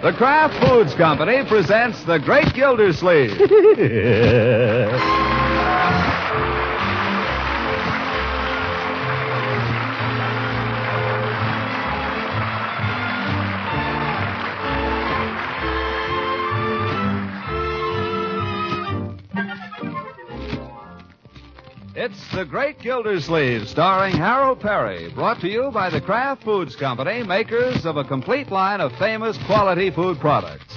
The Kraft Foods Company presents The Great Gildersleeve. It's The Great Gildersleeve, starring Harold Perry, brought to you by the Kraft Foods Company, makers of a complete line of famous quality food products.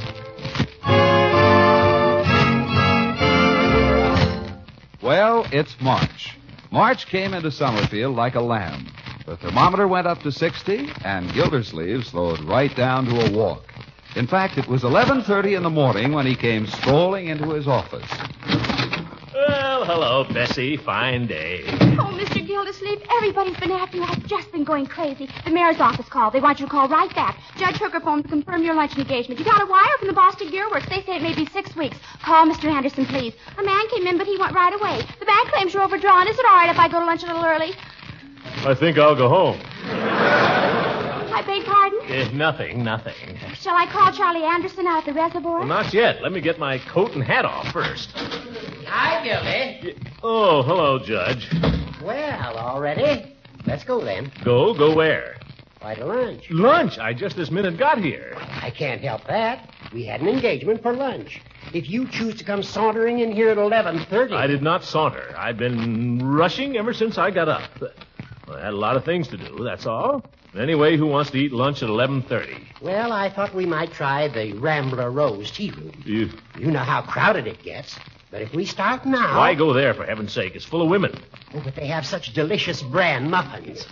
Well, it's March. March came into Summerfield like a lamb. The thermometer went up to 60, and Gildersleeve slowed right down to a walk. In fact, it was 11:30 in the morning when he came strolling into his office. Well, hello, Bessie. Fine day. Oh, Mr. Gildersleeve, everybody's been after you. I've just been going crazy. The mayor's office called. They want you to call right back. Judge Hooker phoned to confirm your lunch engagement. You got a wire from the Boston Gear Works. They say it may be 6 weeks. Call Mr. Anderson, please. A man came in, but he went right away. The bank claims you're overdrawn. Is it all right if I go to lunch a little early? I think I'll go home. I beg pardon? Nothing. Shall I call Charlie Anderson out at the reservoir? Well, not yet. Let me get my coat and hat off first. Hi, Gildy. Oh, hello, Judge. Well, all ready? Let's go then. Go where? Why, to lunch. Lunch? I just this minute got here. I can't help that. We had an engagement for lunch. If you choose to come sauntering in here at 11:30... I did not saunter. I've been rushing ever since I got up. Well, I had a lot of things to do, that's all. Anyway, who wants to eat lunch at 11:30? Well, I thought we might try the Rambler Rose Tea Room. You know how crowded it gets. But if we start now... Why go there, for heaven's sake? It's full of women. Oh, but they have such delicious bran muffins.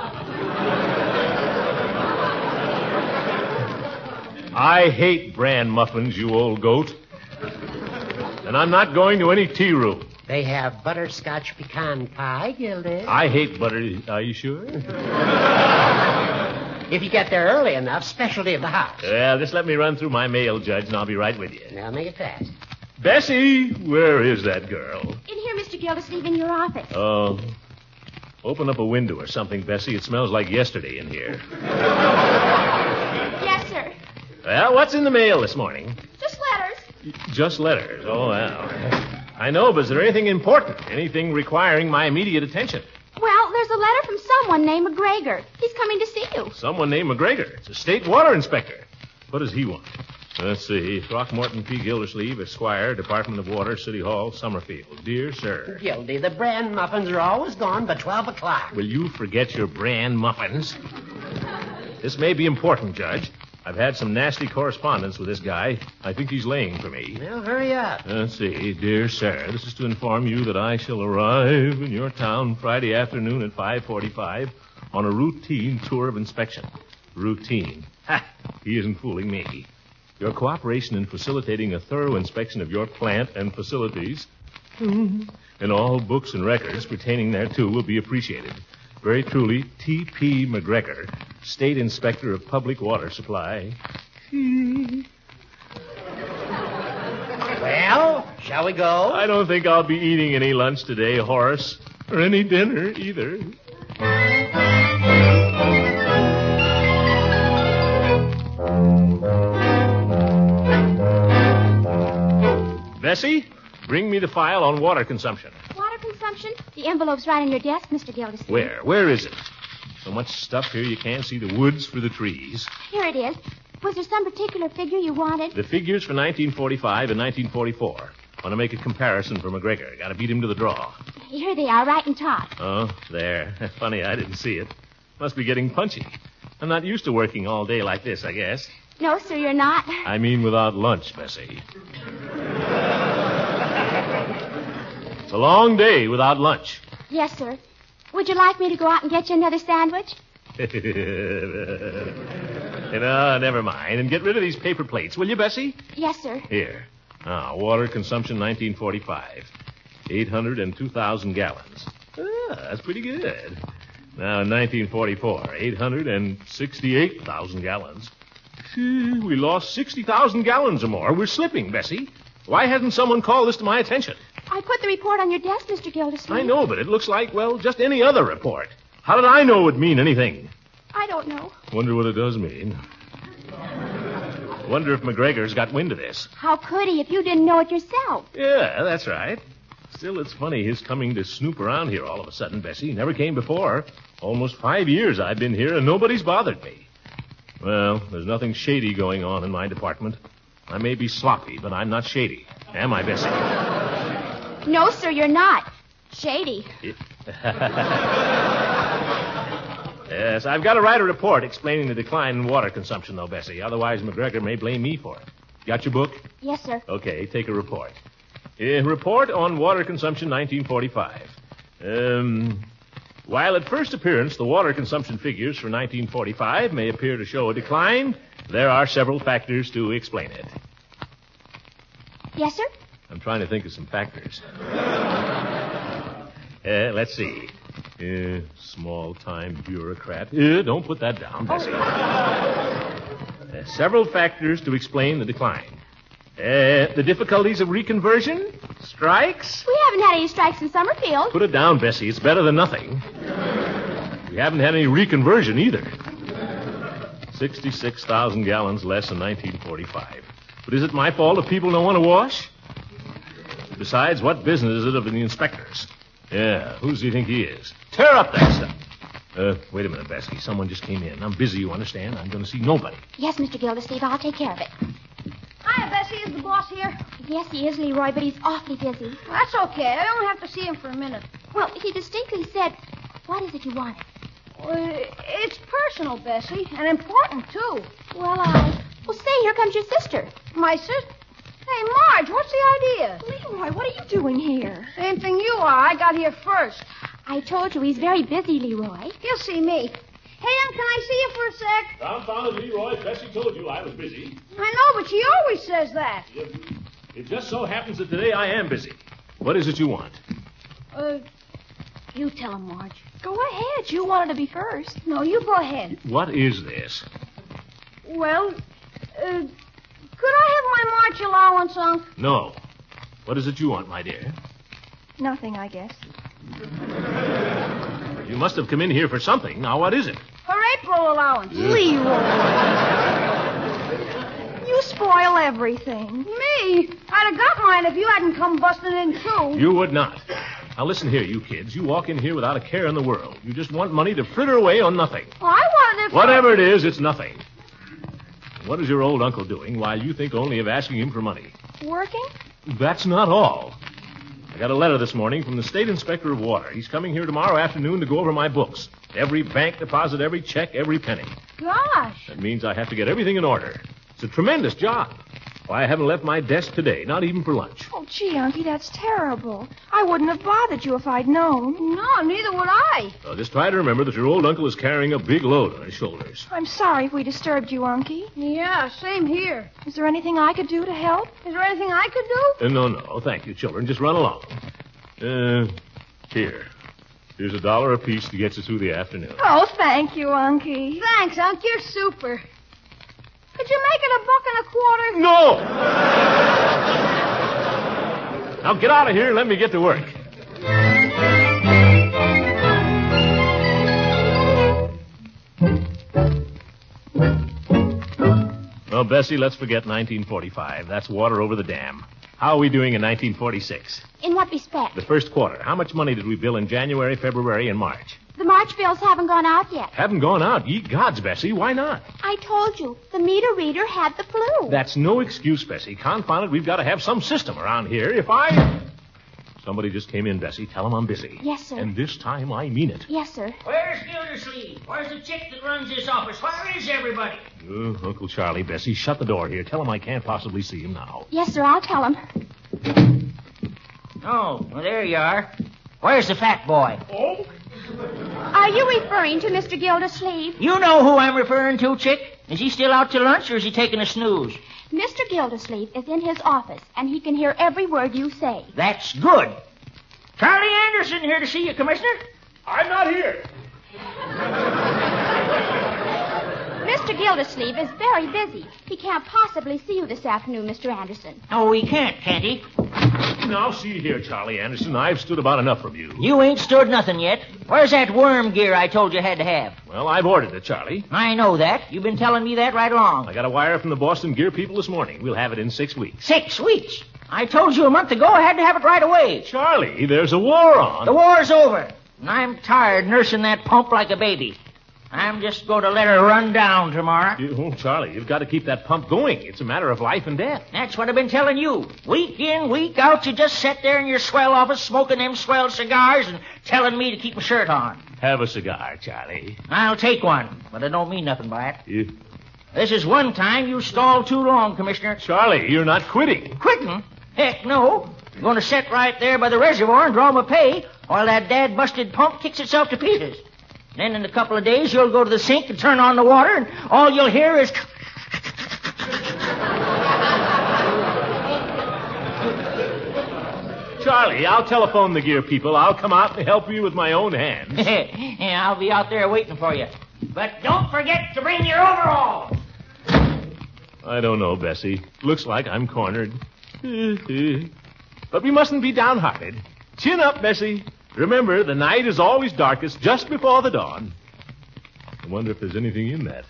I hate bran muffins, you old goat. And I'm not going to any tea room. They have butterscotch pecan pie, Gildy. I hate butter. Are you sure? If you get there early enough, specialty of the house. Well, just let me run through my mail, Judge, and I'll be right with you. Now, make it fast. Bessie, where is that girl? In here, Mr. Gildersleeve, in your office. Oh. Open up a window or something, Bessie. It smells like yesterday in here. Yes, sir. Well, what's in the mail this morning? Just letters. Just letters. Oh, well. I know, but is there anything important? Anything requiring my immediate attention? Well, there's a letter from someone named McGregor. He's coming to see you. Someone named McGregor. It's a state water inspector. What does he want? Let's see. Throckmorton P. Gildersleeve, Esquire, Department of Water, City Hall, Summerfield. Dear sir. Gildy, the bran muffins are always gone by 12 o'clock. Will you forget your bran muffins? This may be important, Judge. I've had some nasty correspondence with this guy. I think he's laying for me. Well, hurry up. Let's see. Dear sir, this is to inform you that I shall arrive in your town Friday afternoon at 5:45 on a routine tour of inspection. Routine. Ha! He isn't fooling me. Your cooperation in facilitating a thorough inspection of your plant and facilities and all books and records pertaining thereto will be appreciated. Very truly, T.P. McGregor, State Inspector of Public Water Supply. Well, shall we go? I don't think I'll be eating any lunch today, Horace, or any dinner either. Bessie, bring me the file on water consumption. Water consumption? The envelope's right on your desk, Mr. Gildersleeve. Where? Where is it? So much stuff here you can't see the woods for the trees. Here it is. Was there some particular figure you wanted? The figures for 1945 and 1944. Want to make a comparison for McGregor. Got to beat him to the draw. Here they are, right in top. Oh, there. Funny, I didn't see it. Must be getting punchy. I'm not used to working all day like this, I guess. No, sir, you're not. I mean without lunch, Bessie. It's a long day without lunch. Yes, sir. Would you like me to go out and get you another sandwich? Never mind. And get rid of these paper plates, will you, Bessie? Yes, sir. Here. Now, water consumption 1945. 802,000 gallons. That's pretty good. Now, in 1944, 868,000 gallons. We lost 60,000 gallons or more. We're slipping, Bessie. Why hasn't someone called this to my attention? I put the report on your desk, Mr. Gildersleeve. I know, but it looks like, well, just any other report. How did I know it would mean anything? I don't know. Wonder what it does mean. Wonder if McGregor's got wind of this. How could he if you didn't know it yourself? Yeah, that's right. Still, it's funny his coming to snoop around here all of a sudden, Bessie. He never came before. Almost 5 years I've been here, and nobody's bothered me. Well, there's nothing shady going on in my department. I may be sloppy, but I'm not shady. Am I, Bessie? No, sir, you're not. Shady. Yes, I've got to write a report explaining the decline in water consumption, though, Bessie. Otherwise, McGregor may blame me for it. Got your book? Yes, sir. Okay, take a report. Report on water consumption 1945. While at first appearance the water consumption figures for 1945 may appear to show a decline, there are several factors to explain it. Yes, sir? I'm trying to think of some factors. Let's see. Small-time bureaucrat. Don't put that down, Bessie. Several factors to explain the decline. The difficulties of reconversion? Strikes? We haven't had any strikes in Summerfield. Put it down, Bessie. It's better than nothing. We haven't had any reconversion either. 66,000 gallons less in 1945. But is it my fault if people don't want to wash? Besides, what business is it of the inspectors? Yeah, who does he think he is? Tear up that stuff. Wait a minute, Bessie. Someone just came in. I'm busy, you understand? I'm going to see nobody. Yes, Mr. Gildersleeve, I'll take care of it. Hi, Bessie. Is the boss here? Yes, he is, Leroy, but he's awfully busy. That's okay. I only have to see him for a minute. Well, he distinctly said, what is it you wanted? It's personal, Bessie, and important, too. Well, say, here comes your sister. My sister? Hey, Marge, what's the idea? Leroy, what are you doing here? Same thing you are. I got here first. I told you he's very busy, Leroy. You'll see me. Hey, can I see you for a sec? Downtown, Leroy. Bessie told you I was busy. I know, but she always says that. It just so happens that today I am busy. What is it you want? You tell him, Marge. Go ahead. You wanted to be first. No, you go ahead. What is this? Well, could I have my March allowance, Unc? No. What is it you want, my dear? Nothing, I guess. You must have come in here for something. Now, what is it? Her April allowance. Leroy! You spoil everything. Me? I'd have got mine if you hadn't come busting in, too. You would not. Now, listen here, you kids. You walk in here without a care in the world. You just want money to fritter away on nothing. Well, I wanted it for... Whatever it is, it's nothing. What is your old uncle doing while you think only of asking him for money? Working? That's not all. I got a letter this morning from the State Inspector of Water. He's coming here tomorrow afternoon to go over my books. Every bank deposit, every check, every penny. Gosh. That means I have to get everything in order. It's a tremendous job. Why, I haven't left my desk today, not even for lunch. Oh, gee, Unky, that's terrible. I wouldn't have bothered you if I'd known. No, neither would I. Well, just try to remember that your old uncle is carrying a big load on his shoulders. I'm sorry if we disturbed you, Unky. Yeah, same here. Is there anything I could do to help? Is there anything I could do? No. Thank you, children. Just run along. Here. Here's $1 apiece to get you through the afternoon. Oh, thank you, Unky. Thanks, Unc. You're super. Could you make it $1.25? No! Now get out of here and let me get to work. Well, Bessie, let's forget 1945. That's water over the dam. How are we doing in 1946? In what respect? The first quarter. How much money did we bill in January, February, and March? The March bills haven't gone out yet. Haven't gone out? Ye gods, Bessie. Why not? I told you. The meter reader had the flu. That's no excuse, Bessie. Confound it, we've got to have some system around here. Somebody just came in, Bessie. Tell him I'm busy. Yes, sir. And this time I mean it. Yes, sir. Where's Gildersleeve? Where's the chick that runs this office? Where is everybody? Uncle Charlie, Bessie, shut the door here. Tell him I can't possibly see him now. Yes, sir, I'll tell him. Oh, well, there you are. Where's the fat boy? Oh? Are you referring to Mr. Gildersleeve? You know who I'm referring to, chick? Is he still out to lunch, or is he taking a snooze? Mr. Gildersleeve is in his office, and he can hear every word you say. That's good. Charlie Anderson here to see you, Commissioner. I'm not here. Mr. Gildersleeve is very busy. He can't possibly see you this afternoon, Mr. Anderson. Oh, he can't he? Now, see here, Charlie Anderson. I've stood about enough from you. You ain't stood nothing yet. Where's that worm gear I told you had to have? Well, I've ordered it, Charlie. I know that. You've been telling me that right along. I got a wire from the Boston Gear people this morning. We'll have it in 6 weeks. 6 weeks? I told you a month ago I had to have it right away. Charlie, there's a war on. The war's over, and I'm tired nursing that pump like a baby. I'm just going to let her run down tomorrow. Charlie, you've got to keep that pump going. It's a matter of life and death. That's what I've been telling you. Week in, week out, you just sit there in your swell office smoking them swell cigars and telling me to keep my shirt on. Have a cigar, Charlie. I'll take one, but I don't mean nothing by it. You... This is one time you stalled too long, Commissioner. Charlie, you're not quitting. Quitting? Heck no. I'm going to sit right there by the reservoir and draw my pay while that dad-busted pump kicks itself to pieces. Then in a couple of days, you'll go to the sink and turn on the water, and all you'll hear is... Charlie, I'll telephone the gear people. I'll come out and help you with my own hands. Yeah, I'll be out there waiting for you. But don't forget to bring your overalls. I don't know, Bessie. Looks like I'm cornered. But we mustn't be downhearted. Chin up, Bessie. Remember, the night is always darkest just before the dawn. I wonder if there's anything in that.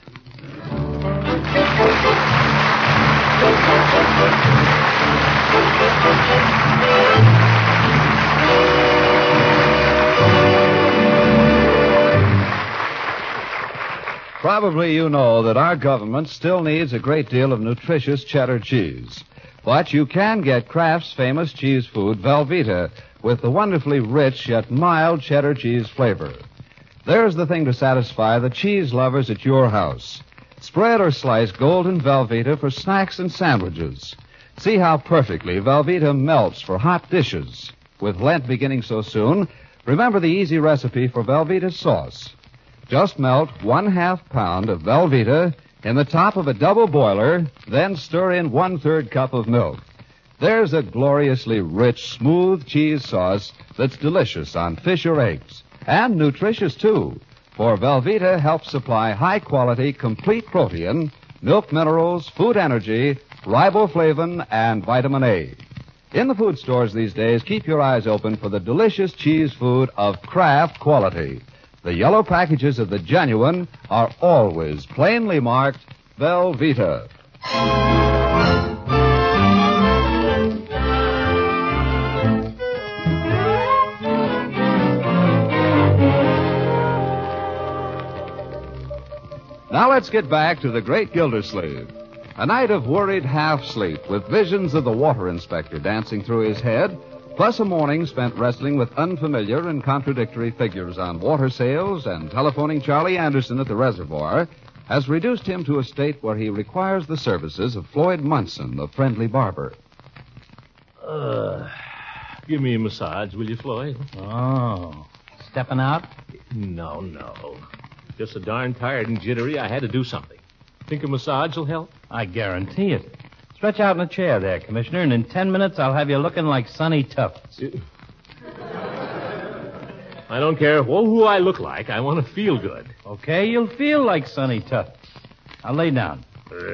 Probably you know that our government still needs a great deal of nutritious cheddar cheese. But you can get Kraft's famous cheese food, Velveeta, with the wonderfully rich yet mild cheddar cheese flavor. There's the thing to satisfy the cheese lovers at your house. Spread or slice golden Velveeta for snacks and sandwiches. See how perfectly Velveeta melts for hot dishes. With Lent beginning so soon, remember the easy recipe for Velveeta sauce. Just melt 1/2 pound of Velveeta in the top of a double boiler, then stir in 1/3 cup of milk. There's a gloriously rich, smooth cheese sauce that's delicious on fish or eggs. And nutritious, too. For Velveeta helps supply high-quality, complete protein, milk minerals, food energy, riboflavin, and vitamin A. In the food stores these days, keep your eyes open for the delicious cheese food of Kraft quality. The yellow packages of the genuine are always plainly marked Velveeta. Now let's get back to the great Gildersleeve. A night of worried half-sleep with visions of the water inspector dancing through his head, plus a morning spent wrestling with unfamiliar and contradictory figures on water sales and telephoning Charlie Anderson at the reservoir, has reduced him to a state where he requires the services of Floyd Munson, the friendly barber. Give me a massage, will you, Floyd? Oh, stepping out? No. Just so darn tired and jittery, I had to do something. Think a massage will help? I guarantee it. Stretch out in a chair there, Commissioner, and in 10 minutes I'll have you looking like Sonny Tufts. I don't care who I look like. I want to feel good. Okay, you'll feel like Sonny Tufts. I'll lay down.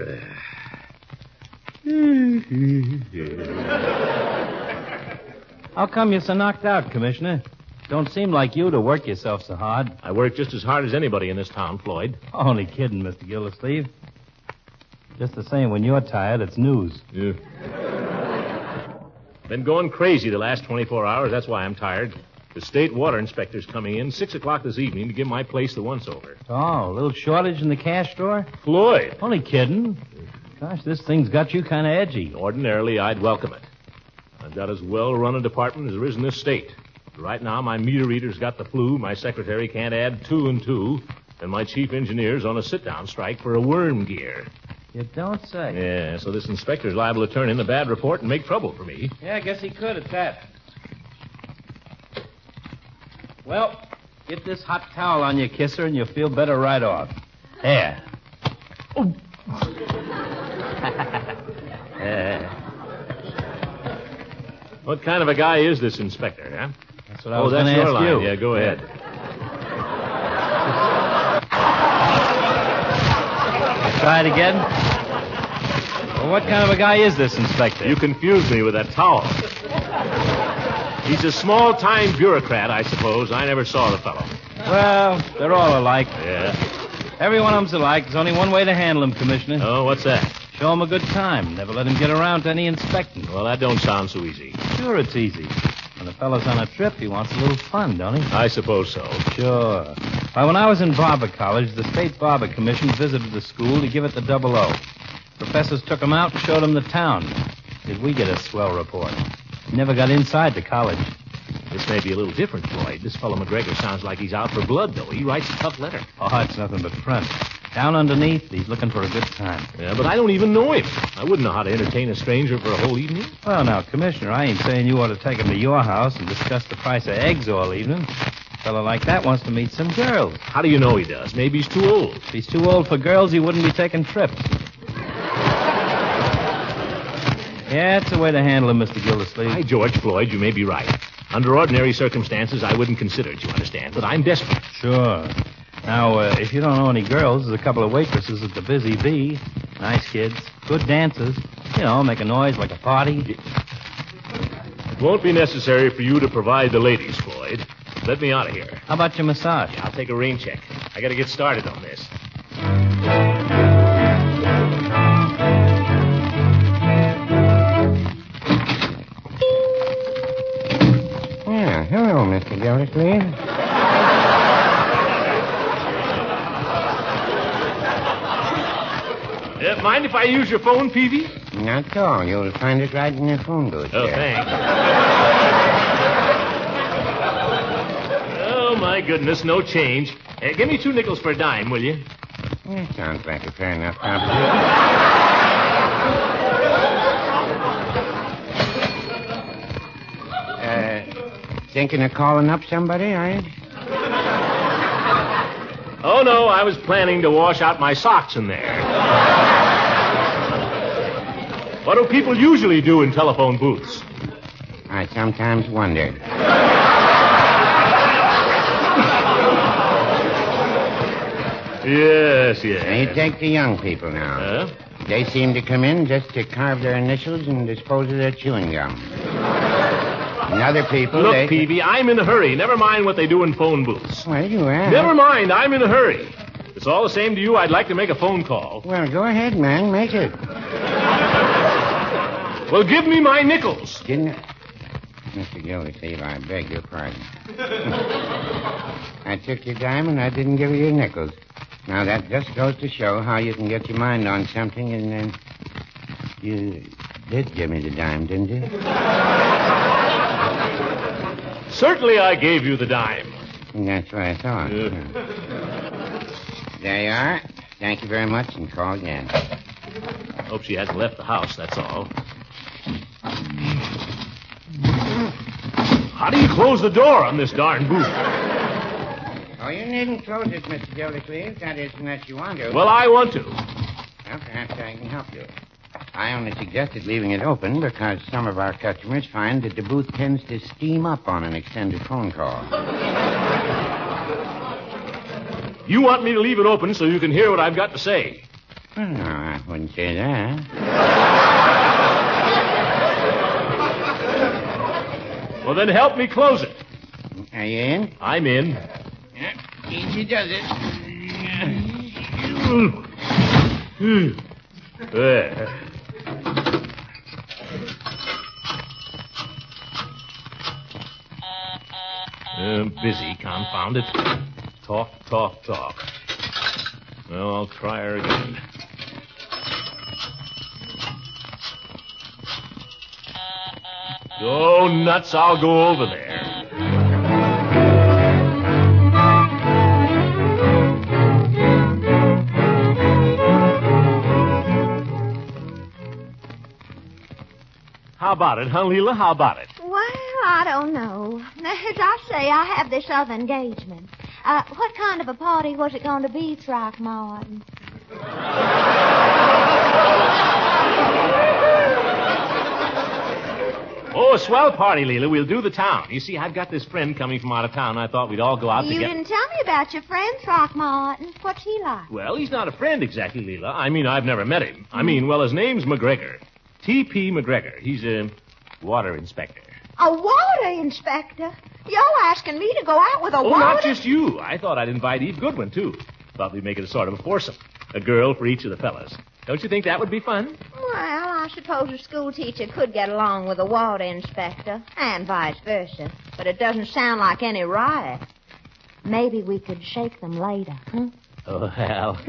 How come you're so knocked out, Commissioner? Don't seem like you to work yourself so hard. I work just as hard as anybody in this town, Floyd. Only kidding, Mr. Gildersleeve. Just the same, when you're tired, it's news. Yeah. Been going crazy the last 24 hours. That's why I'm tired. The state water inspector's coming in 6 o'clock this evening to give my place the once-over. Oh, a little shortage in the cash drawer? Floyd. Only kidding. Gosh, this thing's got you kind of edgy. Ordinarily, I'd welcome it. I've got as well-run a department as there is in this state. Right now, my meter reader's got the flu, my secretary can't add 2 and 2, and my chief engineer's on a sit-down strike for a worm gear. You don't say. Yeah, so this inspector's liable to turn in a bad report and make trouble for me. Yeah, I guess he could at that. Well, get this hot towel on your kisser and you'll feel better right off. There. Oh. What kind of a guy is this inspector, huh? That's what I was going to ask line. you. Yeah, go ahead. Try it again. Well, what kind of a guy is this, Inspector? You confused me with that towel. He's a small-time bureaucrat, I suppose. I never saw the fellow. Well, they're all alike. Yeah? Every one of them's alike. There's only one way to handle him, Commissioner. Oh, what's that? Show him a good time. Never let him get around to any inspecting. Well, that don't sound so easy. Sure, it's easy. When a fellow's on a trip, he wants a little fun, don't he? I suppose so. Sure. Why, when I was in Barber College, the State Barber Commission visited the school to give it the double O. Professors took him out and showed him the town. Did we get a swell report? Never got inside the college. This may be a little different, Floyd. This fellow McGregor sounds like he's out for blood, though. He writes a tough letter. Oh, it's nothing but front. Down underneath, he's looking for a good time. Yeah, but I don't even know him. I wouldn't know how to entertain a stranger for a whole evening. Well, now, Commissioner, I ain't saying you ought to take him to your house and discuss the price of eggs all evening. A fellow like that wants to meet some girls. How do you know he does? Maybe he's too old. If he's too old for girls, he wouldn't be taking trips. Yeah, it's a way to handle him, Mr. Gildersleeve. By George, Floyd, you may be right. Under ordinary circumstances, I wouldn't consider it, you understand. But I'm desperate. Sure. Now, if you don't know any girls, there's a couple of waitresses at the Busy Bee. Nice kids. Good dancers. You know, make a noise like a party. It won't be necessary for you to provide the ladies, Floyd. Let me out of here. How about your massage? I'll take a rain check. I gotta get started on this. Yeah, hello, Mr. Gildersleeve. Mind if I use your phone, Peavy? Not at all. You'll find it right in your phone booth. Oh, there. thanks. Oh, my goodness, no change. Give me 2 nickels for a dime, will you? Yeah, sounds like a fair enough proposition. Thinking of calling up somebody, are you? Oh, no, I was planning to wash out my socks in there. What do people usually do in telephone booths? I sometimes wonder. Yes. You take the young people now. They seem to come in just to carve their initials and dispose of their chewing gum. And other people, Look, Peavy, I'm in a hurry. Never mind what they do in phone booths. Well, you are. Never mind, I'm in a hurry. If it's all the same to you, I'd like to make a phone call. Well, go ahead, man. Make it. Well, give me my nickels. Mr. Gildersleeve, I beg your pardon. I took your dime and I didn't give you your nickels. Now, that just goes to show how you can get your mind on something and then... You did give me the dime, didn't you? Certainly I gave you the dime. That's what I thought. There you are. Thank you very much, and call again. Hope she hasn't left the house, that's all. How do you close the door on this darn booth? Oh, you needn't close it, Mr. Gildersleeve. That is, unless you want to. Well, I want to. Well, perhaps I can help you. I only suggested leaving it open because some of our customers find that the booth tends to steam up on an extended phone call. You want me to leave it open so you can hear what I've got to say? Well, no, I wouldn't say that. Well, then help me close it. Are you in? I'm in. Yeah, easy does it. There. Busy, confound it. Talk. Well, I'll try her again. Go nuts, I'll go over there. How about it, huh, Leela? How about it? Well, I don't know. As I say, I have this other engagement. What kind of a party was it going to be, Throckmorton? Oh, a swell party, Leela. We'll do the town. You see, I've got this friend coming from out of town. I thought we'd all go out You together. didn't tell me about your friend, Throckmorton. What's he like? Well, he's not a friend exactly, Leela. I mean, I've never met him. Well, his name's McGregor. T.P. McGregor. He's a water inspector. A water inspector? You're asking me to go out with a water... not just you. I thought I'd invite Eve Goodwin, too. Thought we'd make it a sort of a foursome. A girl for each of the fellas. Don't you think that would be fun? Well, I suppose a school teacher could get along with a water inspector, and vice versa. But it doesn't sound like any riot. Maybe we could shake them later, huh? Oh, hell.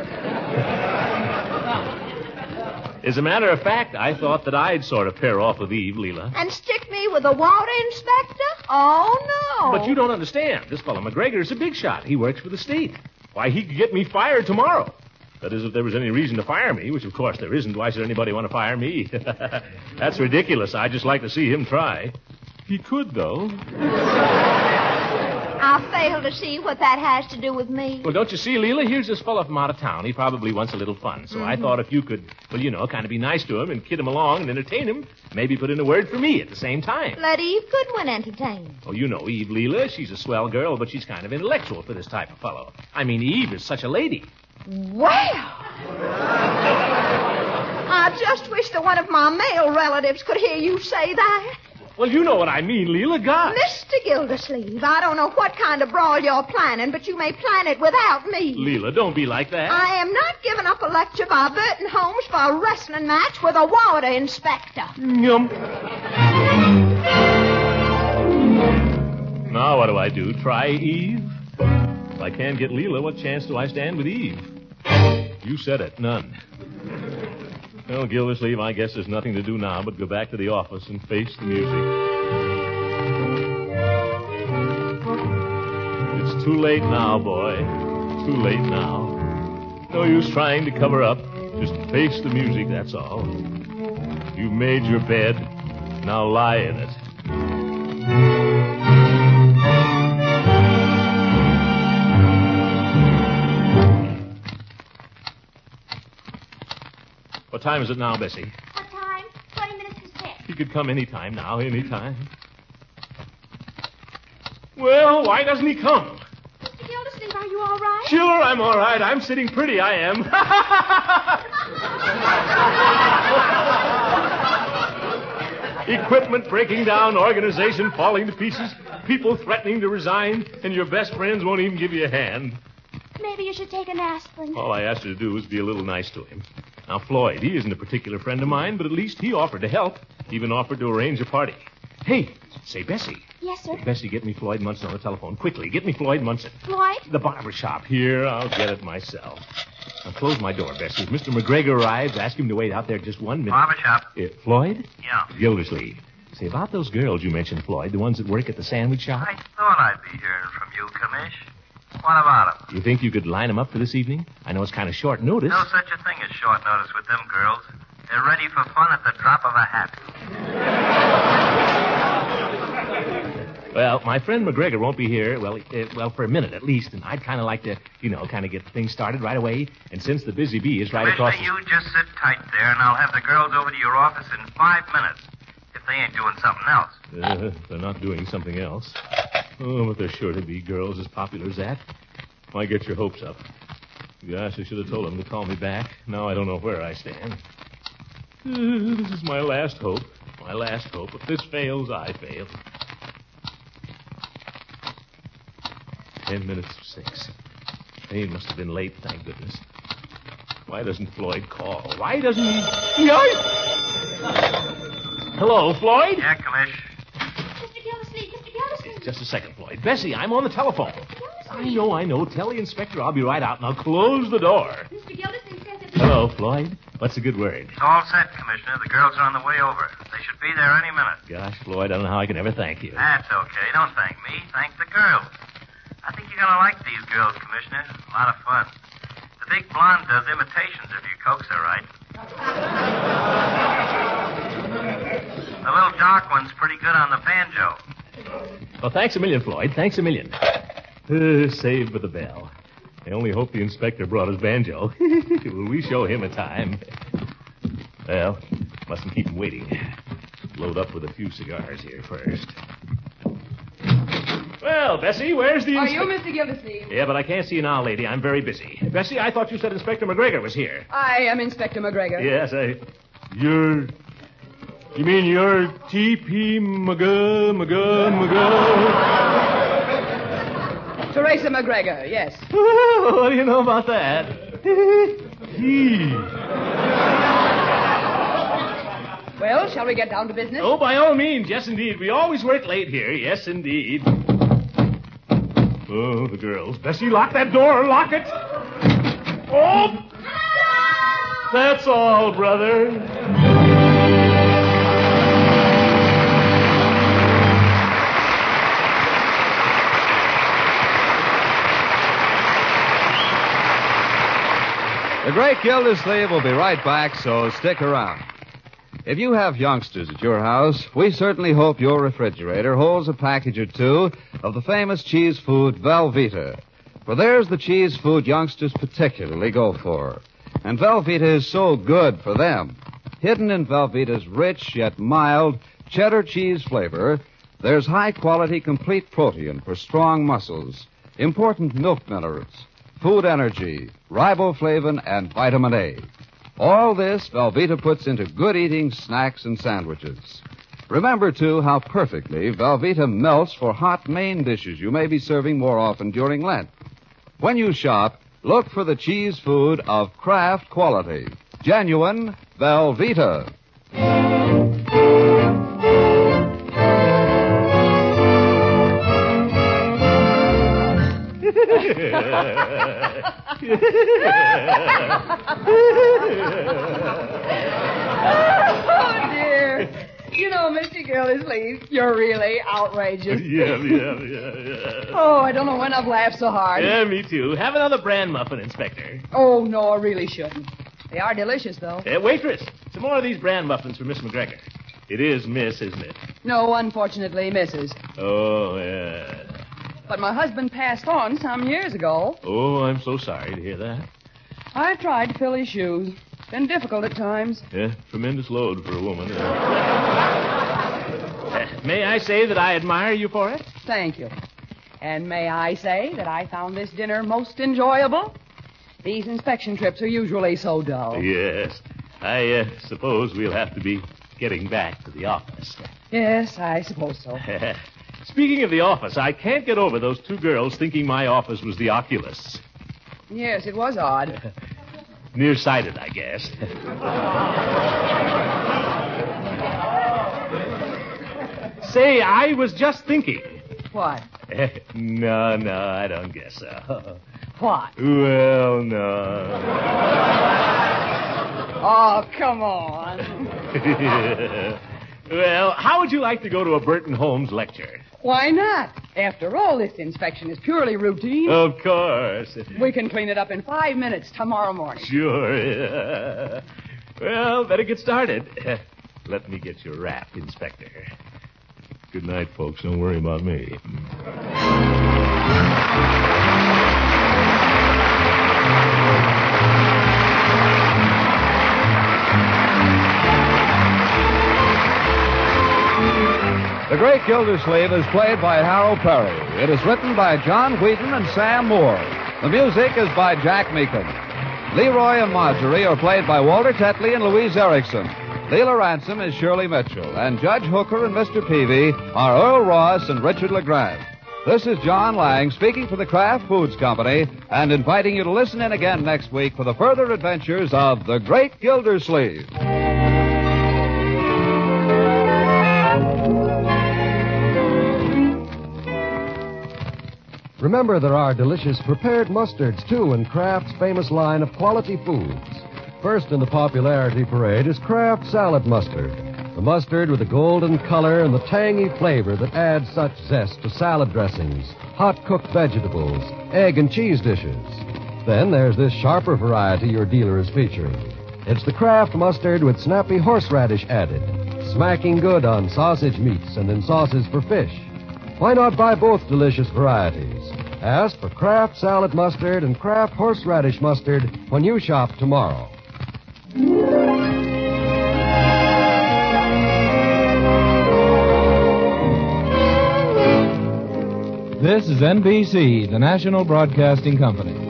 As a matter of fact, I thought that I'd sort of pair off with Eve, Leela. And stick me with a water inspector? Oh, no. But you don't understand. This fellow McGregor is a big shot. He works for the state. Why, he could get me fired tomorrow. That is, if there was any reason to fire me, which of course there isn't. Why should anybody want to fire me? That's ridiculous. I'd just like to see him try. He could, though. I fail to see what that has to do with me. Well, don't you see, Leela? Here's this fellow from out of town. He probably wants a little fun. So I thought if you could, kind of be nice to him and kid him along and entertain him, maybe put in a word for me at the same time. Let Eve Goodwin entertain him. Oh, you know Eve, Leela. She's a swell girl, but she's kind of intellectual for this type of fellow. Eve is such a lady. Well, I just wish that one of my male relatives could hear you say that. Well, you know what I mean, Leela. God. Mr. Gildersleeve, I don't know what kind of brawl you're planning, but you may plan it without me. Leela, don't be like that. I am not giving up a lecture by Burton Holmes for a wrestling match with a water inspector. Yum. Now what do I do? Try Eve? If I can't get Leela, what chance do I stand with Eve? You said it. None. Well, Gildersleeve, I guess there's nothing to do now but go back to the office and face the music. It's too late now, boy. Too late now. No use trying to cover up. Just face the music, that's all. You've made your bed. Now lie in it. What time is it now, Bessie? What time? 20 minutes to 6. He could come any time now, any time. Well, why doesn't he come? Mr. Gildersleeve, are you all right? Sure, I'm all right. I'm sitting pretty, I am. Equipment breaking down, organization falling to pieces, people threatening to resign, and your best friends won't even give you a hand. Maybe you should take an aspirin. All I asked her to do was be a little nice to him. Now, Floyd, he isn't a particular friend of mine, but at least he offered to help. Even offered to arrange a party. Hey, say, Bessie. Yes, sir. Bessie, get me Floyd Munson on the telephone. Quickly, get me Floyd Munson. Floyd? The barber shop. Here, I'll get it myself. Now, close my door, Bessie. If Mr. McGregor arrives, ask him to wait out there just 1 minute. Barber shop. Floyd? Yeah. Gildersleeve. Say, about those girls you mentioned, Floyd, the ones that work at the sandwich shop. I thought I'd be hearing from you, Commish. What about them? You think you could line them up for this evening? I know it's kind of short notice. No such a thing as short notice with them girls. They're ready for fun at the drop of a hat. Well, my friend McGregor won't be here, for a minute at least, and I'd kind of like to, kind of get things started right away. And since the Busy Bee is right across Commissioner, you just sit tight there, and I'll have the girls over to your office in 5 minutes. If they ain't doing something else. They're not doing something else. Oh, but there's sure to be girls as popular as that. Why get your hopes up? Gosh, I should have told them to call me back. Now I don't know where I stand. This is my last hope. My last hope. If this fails, I fail. 10 minutes to 6. They must have been late, thank goodness. Why doesn't Floyd call? Why doesn't he... Hello, Floyd? Yeah, Commish. Mr. Gildersleeve, Mr. Gildersleeve. Just a second, Floyd. Bessie, I'm on the telephone. I know. Tell the inspector I'll be right out, and I'll close the door. Mr. Gildersleeve says that... Hello, Floyd. What's a good word? It's all set, Commissioner. The girls are on the way over. They should be there any minute. Gosh, Floyd, I don't know how I can ever thank you. That's okay. Don't thank me. Thank the girls. I think you're going to like these girls, Commissioner. A lot of fun. The big blonde does imitations if you coax her right. The little dark one's pretty good on the banjo. Well, thanks a million, Floyd. Thanks a million. Saved by the bell. I only hope the inspector brought his banjo. Will we show him a time? Well, mustn't keep him waiting. Load up with a few cigars here first. Well, Bessie, where's the... Are you Mr. Gildersleeve? Yeah, but I can't see you now, lady. I'm very busy. Bessie, I thought you said Inspector McGregor was here. I am Inspector McGregor. Yes, You're... You mean you're T.P. McGregor? Teresa McGregor, yes. What do you know about that? Well, shall we get down to business? Oh, by all means. Yes, indeed. We always work late here. Yes, indeed. Oh, the girls. Bessie, lock that door. Lock it. Oh! That's all, brother. The Great Gildersleeve will be right back, so stick around. If you have youngsters at your house, we certainly hope your refrigerator holds a package or two of the famous cheese food Velveeta. For there's the cheese food youngsters particularly go for. And Velveeta is so good for them. Hidden in Velveeta's rich yet mild cheddar cheese flavor, there's high-quality complete protein for strong muscles, important milk minerals, food energy, riboflavin, and vitamin A. All this Velveeta puts into good eating snacks and sandwiches. Remember, too, how perfectly Velveeta melts for hot main dishes you may be serving more often during Lent. When you shop, look for the cheese food of Kraft quality. Genuine Velveeta. Oh, dear. You know, Mr. Gildersleeve, you're really outrageous. Yeah. Oh, I don't know when I've laughed so hard. Yeah, me too. Have another bran muffin, Inspector. Oh, no, I really shouldn't. They are delicious, though. Waitress, some more of these bran muffins for Miss McGregor. It is Miss, isn't it? No, unfortunately, Mrs. Oh, yeah. But my husband passed on some years ago. Oh, I'm so sorry to hear that. I've tried to fill his shoes. Been difficult at times. Yeah, tremendous load for a woman. May I say that I admire you for it? Thank you. And may I say that I found this dinner most enjoyable? These inspection trips are usually so dull. Yes. I suppose we'll have to be getting back to the office. Yes, I suppose so. Speaking of the office, I can't get over those two girls thinking my office was the Oculus. Yes, it was odd. Nearsighted, I guess. Say, I was just thinking. What? No, I don't guess so. What? Well, no. Oh, come on. Well, how would you like to go to a Burton Holmes lecture? Why not? After all, this inspection is purely routine. Of course. We can clean it up in 5 minutes tomorrow morning. Sure. Well, better get started. Let me get your wrap, Inspector. Good night, folks. Don't worry about me. The Great Gildersleeve is played by Harold Perry. It is written by John Wheaton and Sam Moore. The music is by Jack Meakin. Leroy and Marjorie are played by Walter Tetley and Louise Erickson. Leela Ransom is Shirley Mitchell, and Judge Hooker and Mr. Peavy are Earl Ross and Richard LeGrand. This is John Lang speaking for the Kraft Foods Company and inviting you to listen in again next week for the further adventures of The Great Gildersleeve. Remember, there are delicious prepared mustards, too, in Kraft's famous line of quality foods. First in the popularity parade is Kraft Salad Mustard, the mustard with the golden color and the tangy flavor that adds such zest to salad dressings, hot-cooked vegetables, egg and cheese dishes. Then there's this sharper variety your dealer is featuring. It's the Kraft Mustard with snappy horseradish added, smacking good on sausage meats and in sauces for fish. Why not buy both delicious varieties? Ask for Kraft Salad Mustard and Kraft Horseradish Mustard when you shop tomorrow. This is NBC, the National Broadcasting Company.